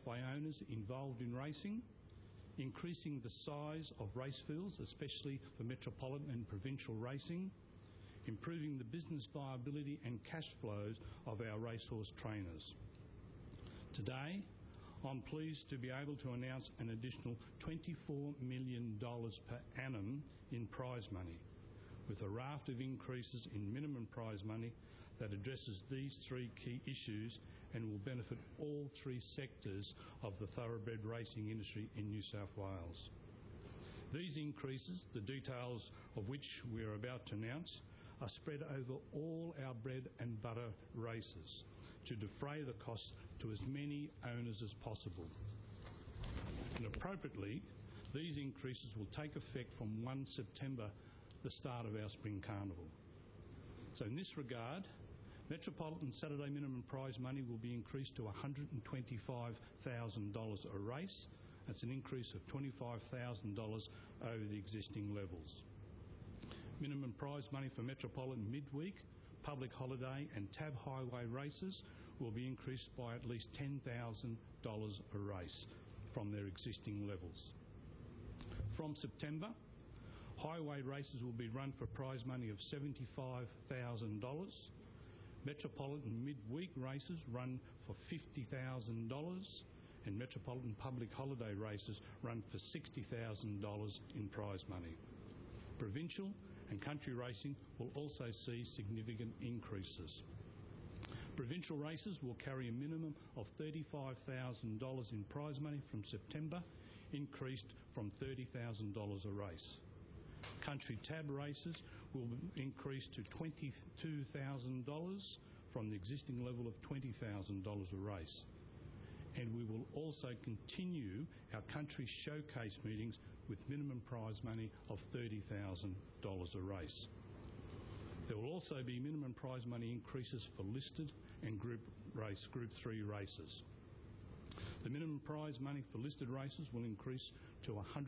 by owners involved in racing, increasing the size of race fields, especially for metropolitan and provincial racing, improving the business viability and cash flows of our racehorse trainers. Today, I'm pleased to be able to announce an additional $24 million per annum in prize money, with a raft of increases in minimum prize money that addresses these three key issues and will benefit all three sectors of the thoroughbred racing industry in New South Wales. These increases, the details of which we are about to announce, are spread over all our bread and butter races to defray the costs to as many owners as possible. And appropriately, these increases will take effect from 1 September, the start of our Spring Carnival. So in this regard, Metropolitan Saturday minimum prize money will be increased to $125,000 a race. That's an increase of $25,000 over the existing levels. Minimum prize money for Metropolitan midweek, public holiday and TAB highway races will be increased by at least $10,000 a race from their existing levels. From September, highway races will be run for prize money of $75,000. Metropolitan midweek races run for $50,000 and Metropolitan public holiday races run for $60,000 in prize money. Provincial and country racing will also see significant increases. Provincial races will carry a minimum of $35,000 in prize money from September, increased from $30,000 a race. Country TAB races will increase to $22,000 from the existing level of $20,000 a race. And we will also continue our country showcase meetings with minimum prize money of $30,000 a race. There will also be minimum prize money increases for listed and Group 3 races. The minimum prize money for listed races will increase to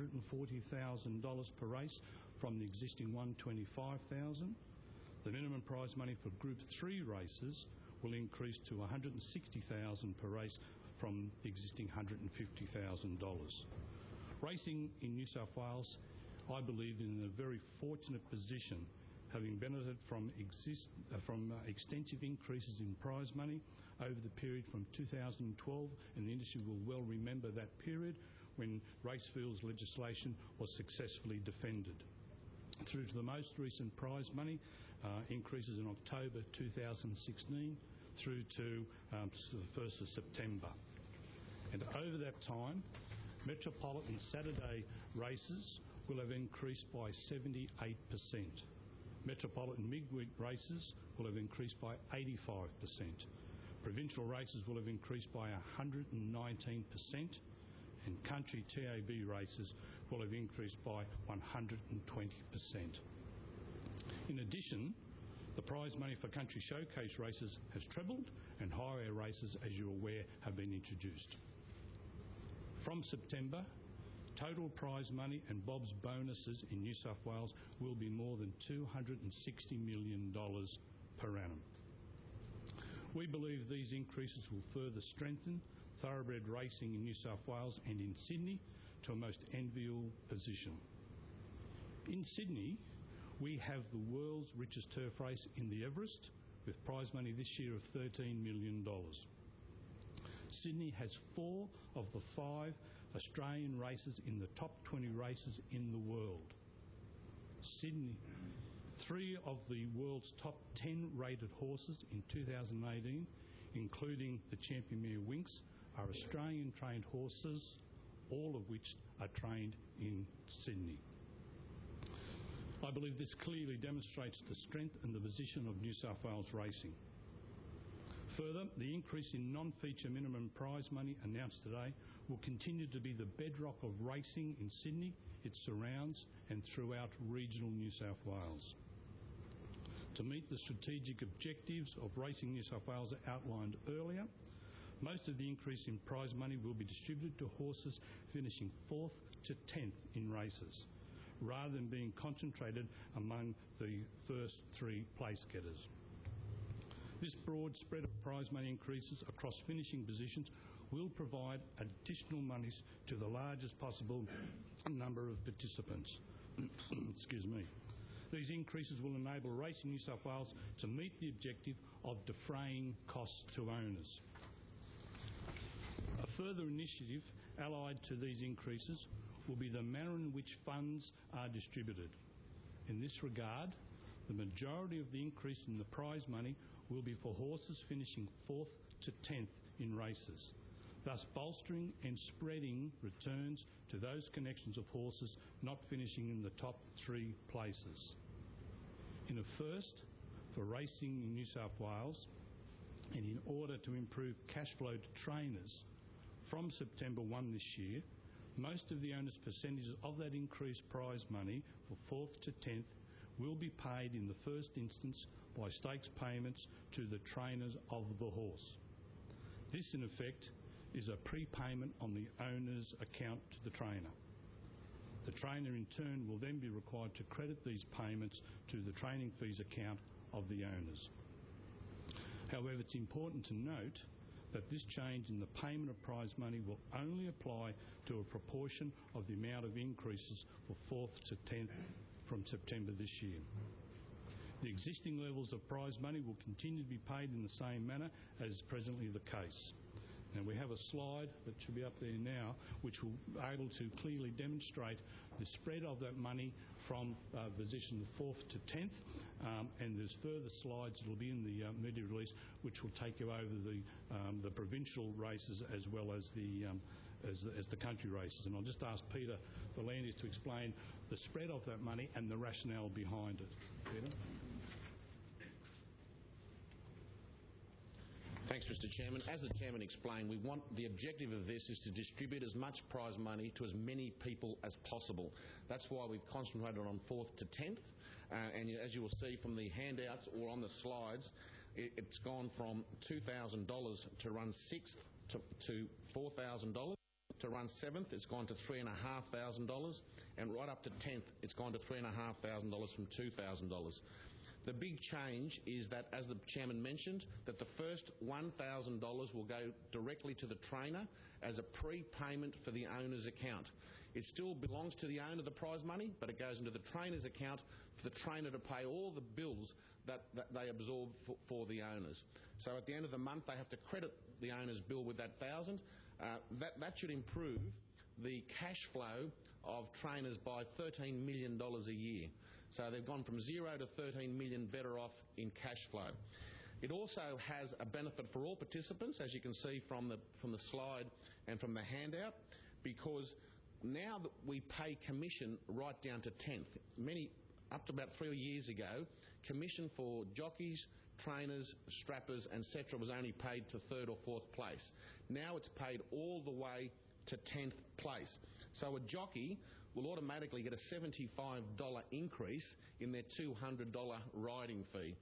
$140,000 per race from the existing $125,000. The minimum prize money for Group 3 races will increase to $160,000 per race from the existing $150,000. Racing in New South Wales, I believe, is in a very fortunate position, having benefited from extensive increases in prize money over the period from 2012, and the industry will well remember that period when Racefields legislation was successfully defended, through to the most recent prize money increases in October 2016 through to the 1st of September. And over that time, Metropolitan Saturday races will have increased by 78%. Metropolitan midweek races will have increased by 85%. Provincial races will have increased by 119%. And country TAB races will have increased by 120%. In addition, the prize money for country showcase races has trebled, and highway races, as you're aware, have been introduced. From September, total prize money and Bob's bonuses in New South Wales will be more than $260 million per annum. We believe these increases will further strengthen thoroughbred racing in New South Wales and in Sydney to a most enviable position. In Sydney, we have the world's richest turf race in the Everest, with prize money this year of $13 million. Sydney has 4 of the 5 Australian races in the top 20 races in the world. Sydney, 3 of the world's top 10 rated horses in 2018, including the Champion Mare Winx, are Australian-trained horses, all of which are trained in Sydney. I believe this clearly demonstrates the strength and the position of New South Wales racing. Further, the increase in non-feature minimum prize money announced today will continue to be the bedrock of racing in Sydney, its surrounds and throughout regional New South Wales. To meet the strategic objectives of Racing New South Wales outlined earlier, most of the increase in prize money will be distributed to horses finishing 4th to 10th in races, rather than being concentrated among the first 3 place getters. This broad spread of prize money increases across finishing positions will provide additional monies to the largest possible number of participants. Excuse me. These increases will enable Racing New South Wales to meet the objective of defraying costs to owners. A further initiative allied to these increases will be the manner in which funds are distributed. In this regard, the majority of the increase in the prize money will be for horses finishing 4th to 10th in races, thus bolstering and spreading returns to those connections of horses not finishing in the top 3 places. In a first for Racing in New South Wales, and in order to improve cash flow to trainers, from September 1 this year, most of the owners' percentages of that increased prize money for 4th to 10th will be paid in the first instance by stakes payments to the trainers of the horse. This, in effect, is a prepayment on the owner's account to the trainer. The trainer, in turn, will then be required to credit these payments to the training fees account of the owners. However, it's important to note that this change in the payment of prize money will only apply to a proportion of the amount of increases for 4th to 10th from September this year. The existing levels of prize money will continue to be paid in the same manner as is presently the case. And we have a slide that should be up there now, which will be able to clearly demonstrate the spread of that money from position 4th to 10th, and there's further slides that will be in the media release, which will take you over the provincial races as well as the country races. And I'll just ask Peter V'landys to explain the spread of that money and the rationale behind it. Peter? Thanks, Mr. Chairman. As the Chairman explained, the objective of this is to distribute as much prize money to as many people as possible. That's why we've concentrated on 4th to 10th. And as you will see from the handouts or on the slides, it's gone from $2,000 to run 6th to $4,000. To run 7th, it's gone to $3,500, and right up to 10th, it's gone to $3,500 from $2,000. The big change is that, as the Chairman mentioned, that the first $1,000 will go directly to the trainer as a prepayment for the owner's account. It still belongs to the owner, the prize money, but it goes into the trainer's account for the trainer to pay all the bills that they absorb for the owners. So at the end of the month, they have to credit the owner's bill with that $1,000. That should improve the cash flow of trainers by $13 million a year. So they've gone from 0 to 13 million better off in cash flow. It also has a benefit for all participants, as you can see from the slide and from the handout, because now that we pay commission right down to 10th. Up to about 3 years ago, commission for jockeys, trainers, strappers, etc. was only paid to 3rd or 4th place. Now it's paid all the way to 10th place. So a jockey will automatically get a $75 increase in their $200 riding fee.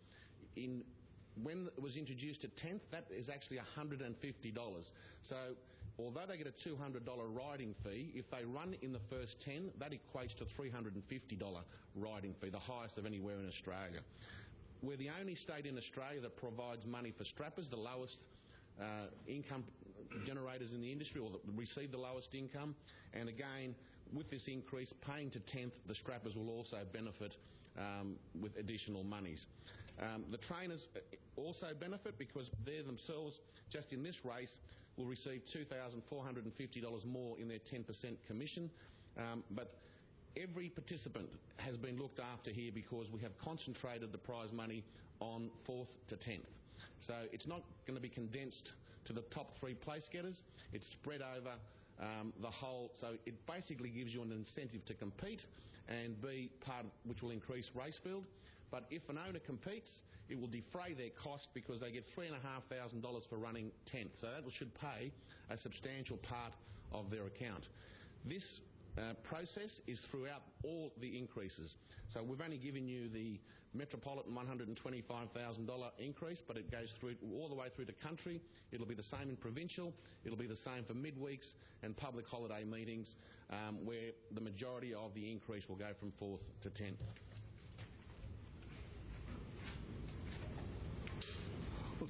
When it was introduced to 10th, that is actually $150. So although they get a $200 riding fee, if they run in the first 10, that equates to $350 riding fee, the highest of anywhere in Australia. We're the only state in Australia that provides money for strappers, the lowest income generators in the industry, or that receive the lowest income. And again, with this increase, paying to 10th, the strappers will also benefit with additional monies. The trainers also benefit because they themselves, just in this race, will receive $2,450 more in their 10% commission. But every participant has been looked after here because we have concentrated the prize money on 4th to 10th. So it's not going to be condensed to the top 3 place getters. It's spread over the whole. So it basically gives you an incentive to compete and be part of, which will increase race field. But if an owner competes, it will defray their cost because they get $3,500 for running 10th. So that should pay a substantial part of their account. This process is throughout all the increases. So we've only given you the Metropolitan $125,000 increase, but it goes through all the way through to country. It'll be the same in provincial. It'll be the same for midweeks and public holiday meetings, where the majority of the increase will go from 4th to 10th. Well,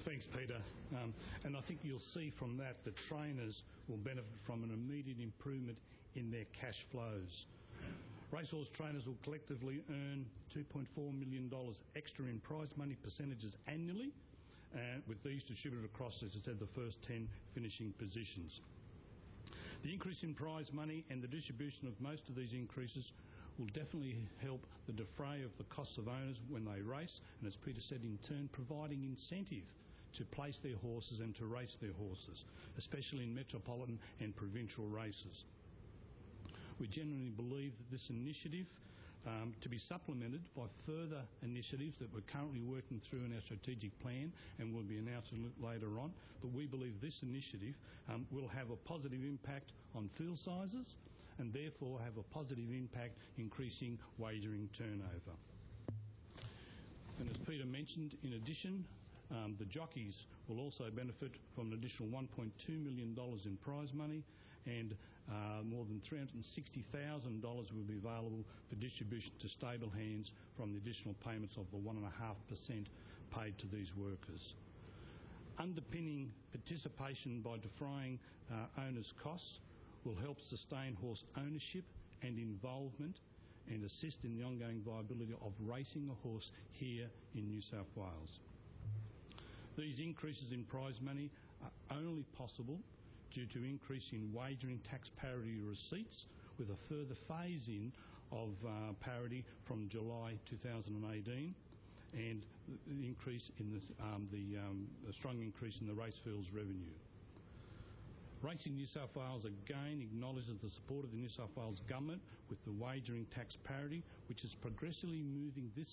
Thanks, Peter. And I think you'll see from that trainers will benefit from an immediate improvement in their cash flows. Racehorse trainers will collectively earn $2.4 million extra in prize money percentages annually, with these distributed across, as I said, the first 10 finishing positions. The increase in prize money and the distribution of most of these increases will definitely help the defray of the costs of owners when they race, and as Peter said, in turn providing incentive to place their horses and to race their horses, especially in metropolitan and provincial races. We genuinely believe that this initiative to be supplemented by further initiatives that we're currently working through in our strategic plan and will be announced a little later on, but we believe this initiative will have a positive impact on field sizes and therefore have a positive impact increasing wagering turnover. And as Peter mentioned, in addition, the jockeys will also benefit from an additional $1.2 million in prize money, and more than $360,000 will be available for distribution to stable hands from the additional payments of the 1.5% paid to these workers. Underpinning participation by defraying owners' costs will help sustain horse ownership and involvement and assist in the ongoing viability of racing a horse here in New South Wales. These increases in prize money are only possible due to increase in wagering tax parity receipts, with a further phase-in of parity from July 2018, and the increase in a strong increase in the Racefield's revenue. Racing New South Wales again acknowledges the support of the New South Wales Government with the wagering tax parity, which is progressively moving New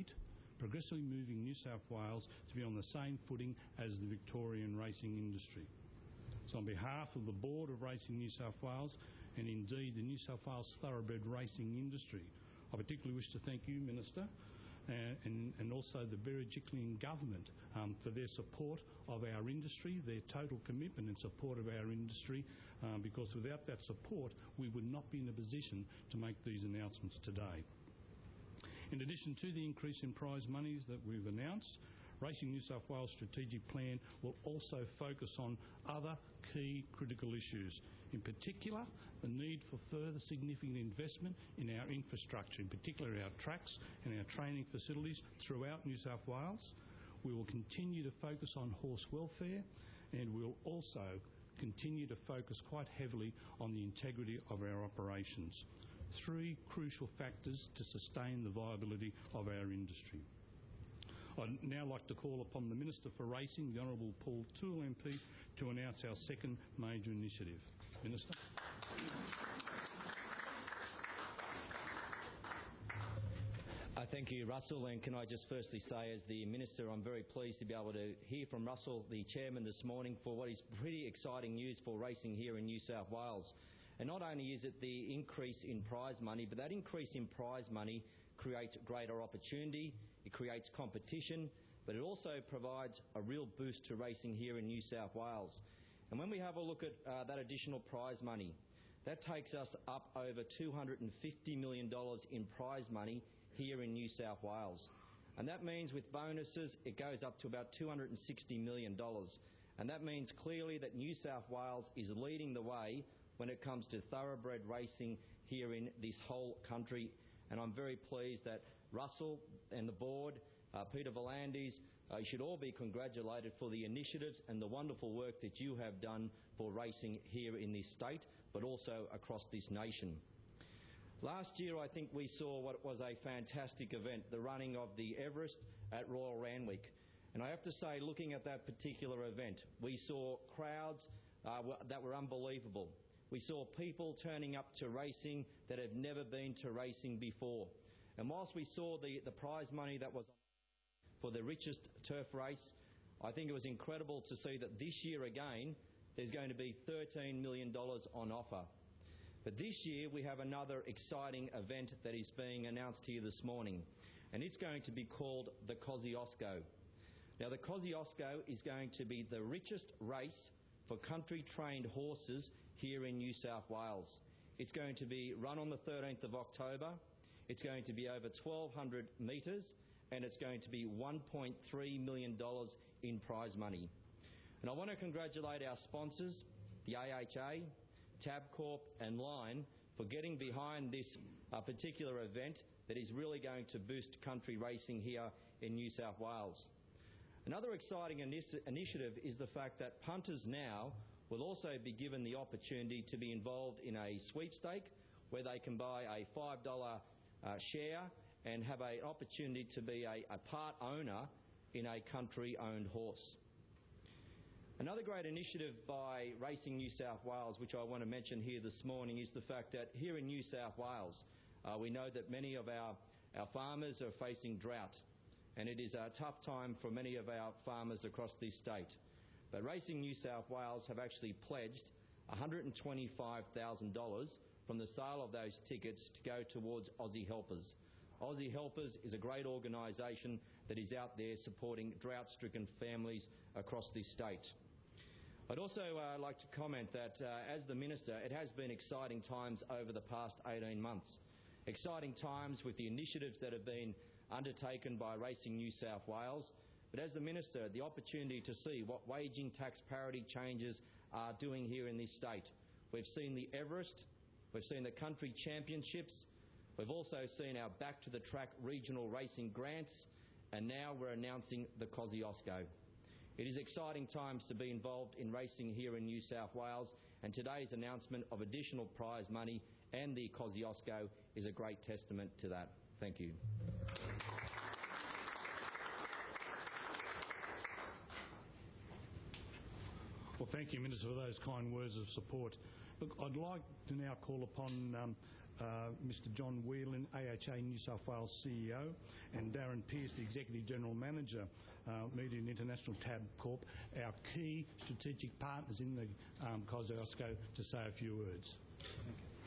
South Wales to be on the same footing as the Victorian racing industry. So on behalf of the Board of Racing New South Wales and indeed the New South Wales thoroughbred racing industry, I particularly wish to thank you, Minister, and also the Berejiklian Government for their support of our industry, their total commitment and support of our industry, because without that support we would not be in a position to make these announcements today. In addition to the increase in prize monies that we've announced, Racing New South Wales strategic plan will also focus on other key critical issues. In particular, the need for further significant investment in our infrastructure, in particular our tracks and our training facilities throughout New South Wales. We will continue to focus on horse welfare, and we'll also continue to focus quite heavily on the integrity of our operations. Three crucial factors to sustain the viability of our industry. I'd now like to call upon the Minister for Racing, the Honourable Paul Toole MP, to announce our second major initiative. Minister. Thank you, Russell, and can I just firstly say, as the Minister, I'm very pleased to be able to hear from Russell, the Chairman, this morning for what is pretty exciting news for racing here in New South Wales. And not only is it the increase in prize money, but that increase in prize money creates greater opportunity, it creates competition, but it also provides a real boost to racing here in New South Wales. And when we have a look at that additional prize money, that takes us up over $250 million in prize money here in New South Wales. And that means with bonuses, it goes up to about $260 million. And that means clearly that New South Wales is leading the way when it comes to thoroughbred racing here in this whole country. And I'm very pleased that Russell and the board, Peter V'landys, you should all be congratulated for the initiatives and the wonderful work that you have done for racing here in this state, but also across this nation. Last year, I think we saw what was a fantastic event, the running of the Everest at Royal Randwick. And I have to say, looking at that particular event, we saw crowds that were unbelievable. We saw people turning up to racing that have never been to racing before. And whilst we saw the prize money that was for the richest turf race, I think it was incredible to see that this year again, there's going to be $13 million on offer. But this year we have another exciting event that is being announced here this morning, and it's going to be called the Kosciuszko. Now, the Kosciuszko is going to be the richest race for country-trained horses here in New South Wales. It's going to be run on the 13th of October. It's going to be over 1,200 metres, and it's going to be $1.3 million in prize money. And I want to congratulate our sponsors, the AHA, Tabcorp and Lion, for getting behind this particular event that is really going to boost country racing here in New South Wales. Another exciting initiative is the fact that punters now will also be given the opportunity to be involved in a sweepstake where they can buy a $5 share and have an opportunity to be a part owner in a country-owned horse. Another great initiative by Racing New South Wales, which I want to mention here this morning, is the fact that here in New South Wales, we know that many of our farmers are facing drought, and it is a tough time for many of our farmers across this state. But Racing New South Wales have actually pledged $125,000 from the sale of those tickets to go towards Aussie Helpers. Aussie Helpers is a great organisation that is out there supporting drought-stricken families across this state. I'd also like to comment that, as the Minister, it has been exciting times over the past 18 months. Exciting times with the initiatives that have been undertaken by Racing New South Wales. But as the Minister, the opportunity to see what waging tax parity changes are doing here in this state. We've seen the Everest, we've seen the Country Championships, we've also seen our Back to the Track regional racing grants, and now we're announcing the Kosciuszko. It is exciting times to be involved in racing here in New South Wales, and today's announcement of additional prize money and the Kosciuszko is a great testament to that. Thank you. Well, thank you, Minister, for those kind words of support. Look, I'd like to now call upon Mr John Whelan, AHA New South Wales CEO, and Darren Pearce, the Executive General Manager, Media and International Tabcorp, our key strategic partners in the Kosciuszko, to say a few words. Thank you.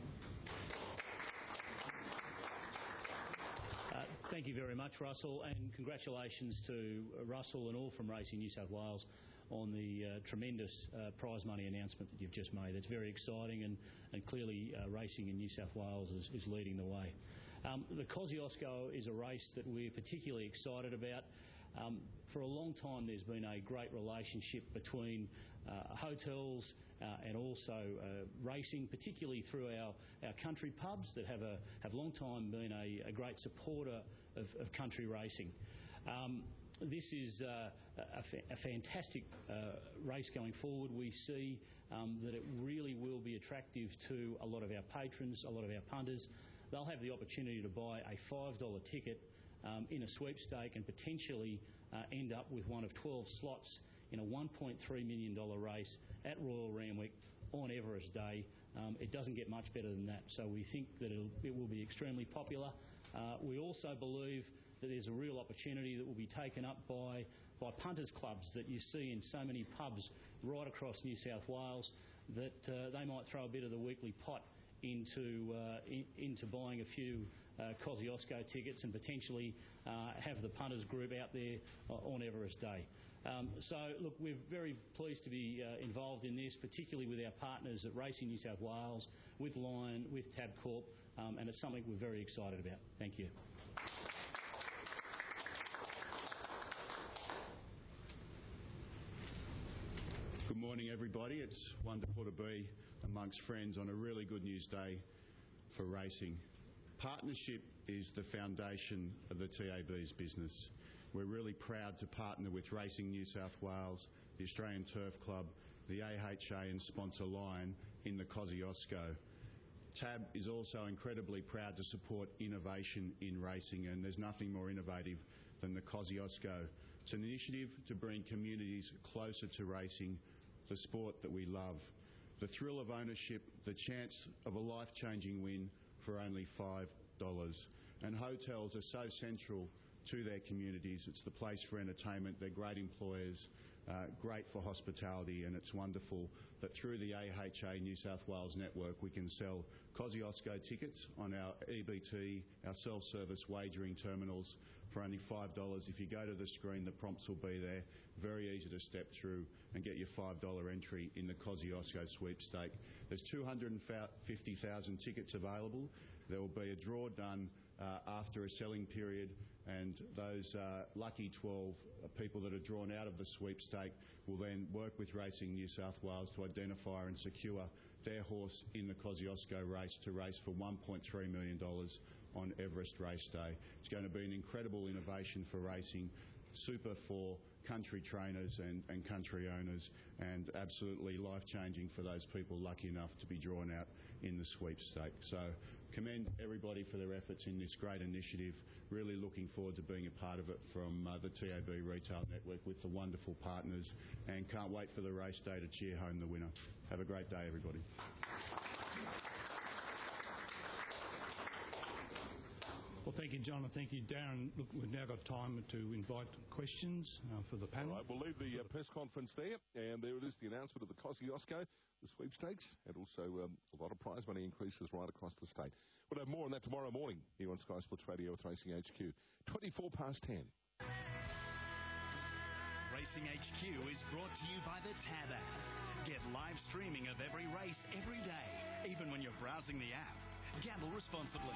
Thank you very much, Russell, and congratulations to Russell and all from Racing New South Wales on the tremendous prize money announcement that you've just made. It's very exciting, and clearly racing in New South Wales is leading the way. The Kosciuszko is a race that we're particularly excited about. For a long time there's been a great relationship between hotels and also racing, particularly through our country pubs that have long time been a great supporter of country racing. This is a fantastic race going forward. We see that it really will be attractive to a lot of our patrons, a lot of our punters. They'll have the opportunity to buy a $5 ticket in a sweepstake and potentially end up with one of 12 slots in a $1.3 million race at Royal Randwick on Everest Day. It doesn't get much better than that, so we think that it will be extremely popular. We also believe that there's a real opportunity that will be taken up by punters clubs that you see in so many pubs right across New South Wales, that they might throw a bit of the weekly pot into buying a few Kosciuszko tickets and potentially have the punters group out there on Everest Day. So, look, we're very pleased to be involved in this, particularly with our partners at Racing New South Wales, with Lion, with Tabcorp, and it's something we're very excited about. Thank you. Good morning, everybody. It's wonderful to be amongst friends on a really good news day for racing. Partnership is the foundation of the TAB's business. We're really proud to partner with Racing New South Wales, the Australian Turf Club, the AHA and sponsor Lion in the Kosciuszko. TAB is also incredibly proud to support innovation in racing, and there's nothing more innovative than the Kosciuszko. It's an initiative to bring communities closer to racing, the sport that we love. The thrill of ownership, the chance of a life-changing win for only $5. And hotels are so central to their communities. It's the place for entertainment. They're great employers, great for hospitality, and it's wonderful that through the AHA New South Wales network we can sell Kosciuszko tickets on our EBT, our self-service wagering terminals, for only $5. If you go to the screen, the prompts will be there. Very easy to step through and get your $5 entry in the Kosciuszko sweepstake. There's 250,000 tickets available. There will be a draw done after a selling period, and those lucky 12 people that are drawn out of the sweepstake will then work with Racing New South Wales to identify and secure their horse in the Kosciuszko race to race for $1.3 million on Everest Race Day. It's going to be an incredible innovation for racing, super for country trainers and country owners, and absolutely life-changing for those people lucky enough to be drawn out in the sweepstake. So commend everybody for their efforts in this great initiative. Really looking forward to being a part of it from the TAB Retail Network with the wonderful partners, and can't wait for the race day to cheer home the winner. Have a great day, everybody. Well, thank you, John, and thank you, Darren. Look, we've now got time to invite questions for the panel. All right, we'll leave the press conference there, and there it is, the announcement of the Kosciuszko, the sweepstakes, and also a lot of prize money increases right across the state. We'll have more on that tomorrow morning here on Sky Sports Radio with Racing HQ. 10:24. Racing HQ is brought to you by the Tab app. Get live streaming of every race every day, even when you're browsing the app. Gamble responsibly.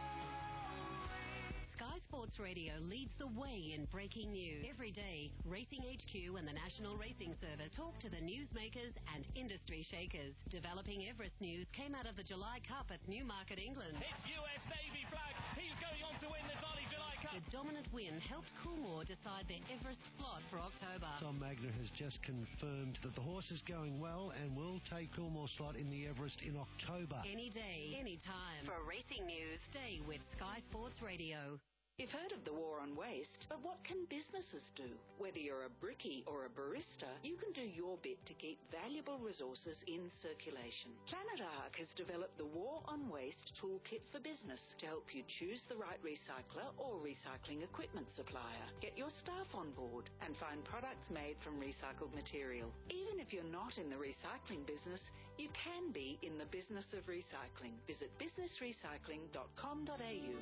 Sky Sports Radio leads the way in breaking news. Every day, Racing HQ and the National Racing Service talk to the newsmakers and industry shakers. Developing Everest news came out of the July Cup at Newmarket, England. It's US Navy flag. He's going on to win the Dolly July Cup. The dominant win helped Coolmore decide their Everest slot for October. Tom Magner has just confirmed that the horse is going well and will take Coolmore's slot in the Everest in October. Any day, any time. For racing news, stay with Sky Sports Radio. You've heard of the war on waste, but what can businesses do? Whether you're a brickie or a barista, you can do your bit to keep valuable resources in circulation. Planet Ark has developed the War on Waste Toolkit for Business to help you choose the right recycler or recycling equipment supplier. Get your staff on board and find products made from recycled material. Even if you're not in the recycling business, you can be in the business of recycling. Visit businessrecycling.com.au.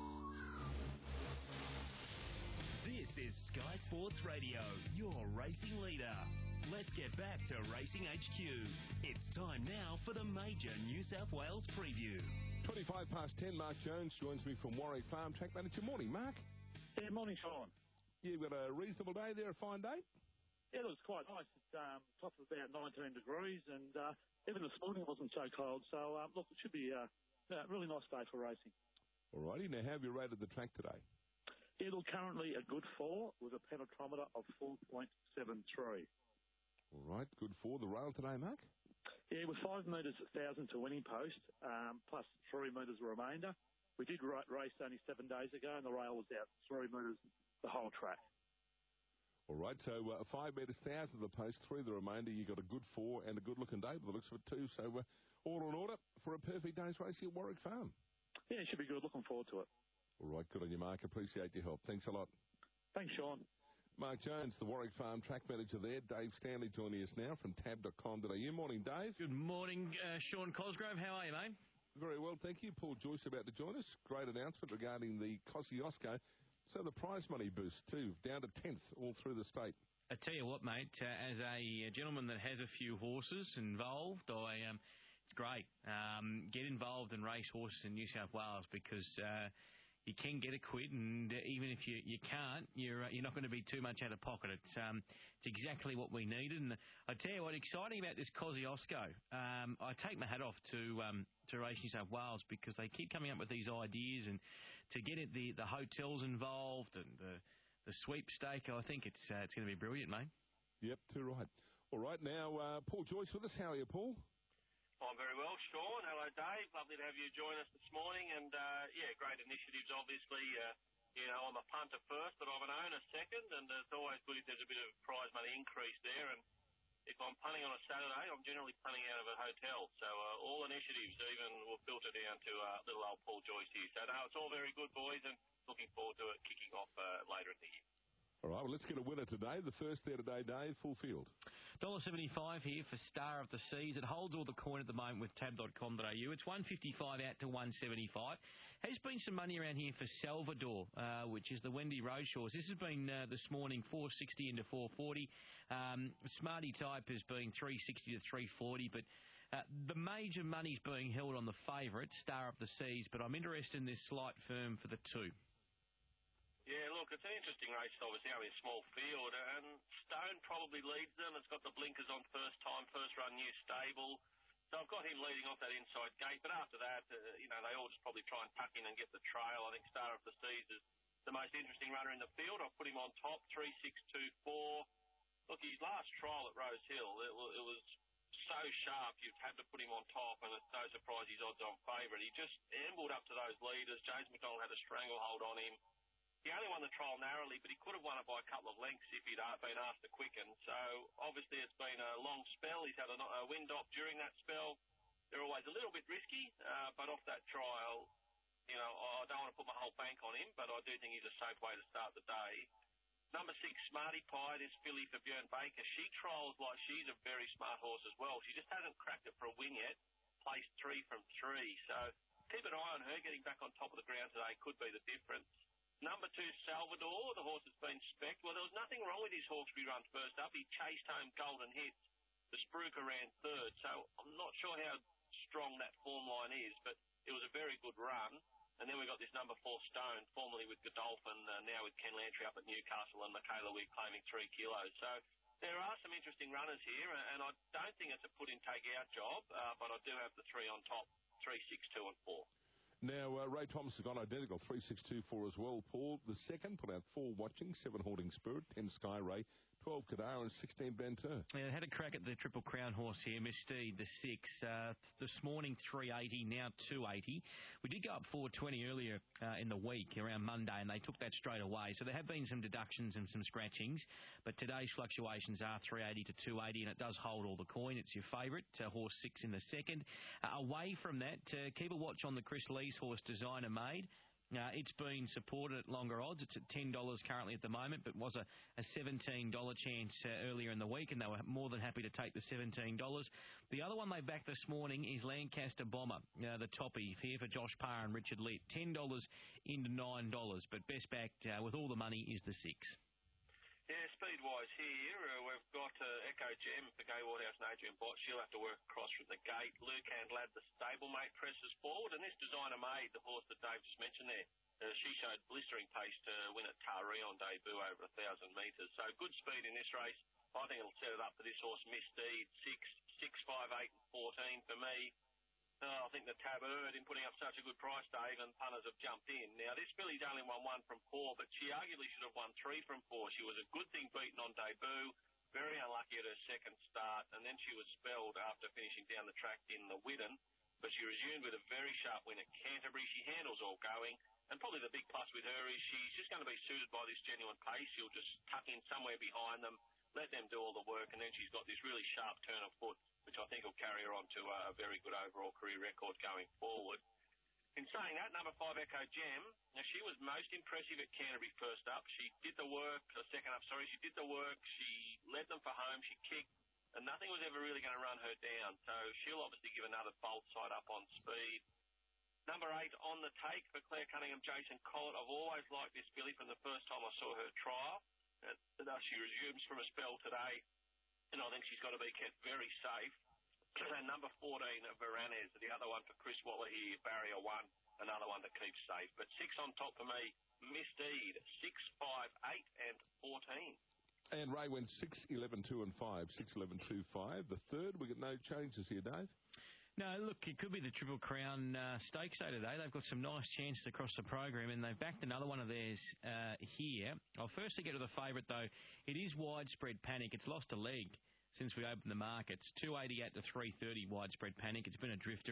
This is Sky Sports Radio, your racing leader. Let's get back to Racing HQ. It's time now for the major New South Wales preview. 10:25. Mark Jones joins me from Warwick Farm Track Manager. Morning, Mark. Yeah, morning, Sean. You've got a reasonable day there, a fine day? Yeah, it was quite nice. It's top of about 19 degrees, and even this morning it wasn't so cold. So, look, it should be a really nice day for racing. All righty. Now, how have you rated the track today? It'll currently a good 4 with a penetrometer of 4.73. All right, good 4. The rail today, Mark? Yeah, with 5 metres at 1,000 to winning post, plus 3 metres remainder. We did race only 7 days ago, and the rail was out 3 metres the whole track. All right, so 5 metres, 1,000 the post, 3 the remainder. You got a good 4 and a good-looking day by the looks of it too. So all in order for a perfect day's racing at Warwick Farm. Yeah, it should be good. Looking forward to it. All right, good on you, Mark. Appreciate your help. Thanks a lot. Thanks, Sean. Mark Jones, the Warwick Farm Track Manager there. Dave Stanley joining us now from tab.com.au. Morning, Dave. Good morning, Sean Cosgrove. How are you, mate? Very well, thank you. Paul Joyce about to join us. Great announcement regarding the Kosciuszko. So the prize money boost, too, down to 10th all through the state. I tell you what, mate, as a gentleman that has a few horses involved, it's great. Get involved in race horses in New South Wales because... you can get a quid, and even if you can't, you're not going to be too much out of pocket. It's exactly what we needed. And I tell you what, exciting about this Kosciuszko, I take my hat off to Race New South Wales because they keep coming up with these ideas, and to get the hotels involved and the sweepstake, I think it's going to be brilliant, mate. Yep, too right. All right, now Paul Joyce with us. How are you, Paul? I'm very well, Sean. Hello, Dave. Lovely to have you join us this morning. And, great initiatives, obviously. I'm a punter first, but I'm an owner second. And it's always good if there's a bit of prize money increase there. And if I'm punting on a Saturday, I'm generally punting out of a hotel. So all initiatives even will filter down to little old Paul Joyce here. So, no, it's all very good, boys, and looking forward to it kicking off later in the year. All right, well, let's get a winner today. The first there today, Dave, full field. $1.75 here for Star of the Seas. It holds all the coin at the moment with tab.com.au. It's $1.55 out to $1.75. Has been some money around here for Salvador, which is the Wendy Rose horse. This has been this morning $4.60 into $4.40. Smarty Type has been $3.60 to $3.40, but the major money's being held on the favourite, Star of the Seas, but I'm interested in this slight firm for the 2. Yeah, it's an interesting race, obviously, only a small field, and Stone probably leads them. It's got the blinkers on first time, first run, new stable. So I've got him leading off that inside gate, but after that, they all just probably try and tuck in and get the trail. I think Star of the Seas is the most interesting runner in the field. I've put him on top, 3-6-2-4. Look, his last trial at Rose Hill, it was so sharp you'd had to put him on top, and it's no surprise he's odds-on favourite. He just ambled up to those leaders. James McDonald had a stranglehold on him. He only won the trial narrowly, but he could have won it by a couple of lengths if he'd been asked to quicken. So, obviously, it's been a long spell. He's had a wind up during that spell. They're always a little bit risky, but off that trial, I don't want to put my whole bank on him, but I do think he's a safe way to start the day. Number 6, Smarty Pie, this filly for Björn Baker. She trials like she's a very smart horse as well. She just hasn't cracked it for a win yet. Placed 3 from 3. So, keep an eye on her. Getting back on top of the ground today could be the difference. Number 2, Salvador, the horse that's been specced. Well, there was nothing wrong with his Hawkesbury run first up. He chased home Golden Hits. The Spruker ran third, so I'm not sure how strong that form line is, but it was a very good run. And then we got this number 4, Stone, formerly with Godolphin, now with Ken Lantry up at Newcastle, and Michaela Wigg claiming 3 kilos. So there are some interesting runners here, and I don't think it's a put-in-take-out job, but I do have the 3 on top, 3, 6, 2 and 4. Now, Ray Thomas has gone identical, 3-6-2-4 as well. Paul, the second, put out 4 Watching, 7 Holding Spirit, 10 Sky Ray, 12 Kadar and 16 Banter. Yeah, had a crack at the Triple Crown horse here, Miss Steed, the 6. This morning, 380, now 280. We did go up 420 earlier in the week, around Monday, and they took that straight away. So there have been some deductions and some scratchings, but today's fluctuations are 380 to 280, and it does hold all the coin. It's your favourite, horse 6 in the second. Away from that, keep a watch on the Chris Lee's horse, Designer Made. It's been supported at longer odds. It's at $10 currently at the moment, but was a $17 chance earlier in the week, and they were more than happy to take the $17. The other one they backed this morning is Lancaster Bomber, the toppy here for Josh Parr and Richard Litt. $10 into $9, but best backed with all the money is the 6. Yeah, speed-wise here, we've got Echo Gem for Gay Waterhouse and Adrian Bott. She'll have to work across from the gate. Luke Handlad, the stablemate, presses forward. And this Designer Made, the horse that Dave just mentioned there, she showed blistering pace to win at Taree on debut over 1,000 metres. So good speed in this race. I think it'll set it up for this horse, Miss Deed, 6, 5, 8 and 14 for me. I think the tab erred in putting up such a good price, Dave, and punters have jumped in. Now, this filly's only won 1 from 4, but she arguably should have won 3 from 4. She was a good thing beaten on debut, very unlucky at her second start, and then she was spelled after finishing down the track in the Widden, but she resumed with a very sharp win at Canterbury. She handles all going, and probably the big plus with her is she's just going to be suited by this genuine pace. She'll just tuck in somewhere behind them, let them do all the work, and then she's got this really sharp turn of foot, which I think will carry her on to a very good overall career record going forward. In saying that, number 5, Echo Gem, now she was most impressive at Canterbury first up. She did the work, second up, she did the work. She led them for home, she kicked, and nothing was ever really going to run her down. So she'll obviously give another bolt side up on speed. Number 8, On the Take for Claire Cunningham, Jason Collett. I've always liked this filly from the first time I saw her trial. And she resumes from a spell today, and I think she's got to be kept very safe. And number 14, Varanez, the other one for Chris Waller here, Barrier 1, another one to keep safe. But 6 on top for me, Miss Deed, 6, 5, 8 and 14. And Ray went 6, 11, 2 and 5, 6, 11, 2, 5. The third, we got no changes here, Dave. No, look, it could be the Triple Crown Stakes Day today. They've got some nice chances across the program, and they've backed another one of theirs here. I'll firstly get to the favourite, though. It is Widespread Panic. It's lost a leg since we opened the markets. 288 to 330 Widespread Panic. It's been a drifter.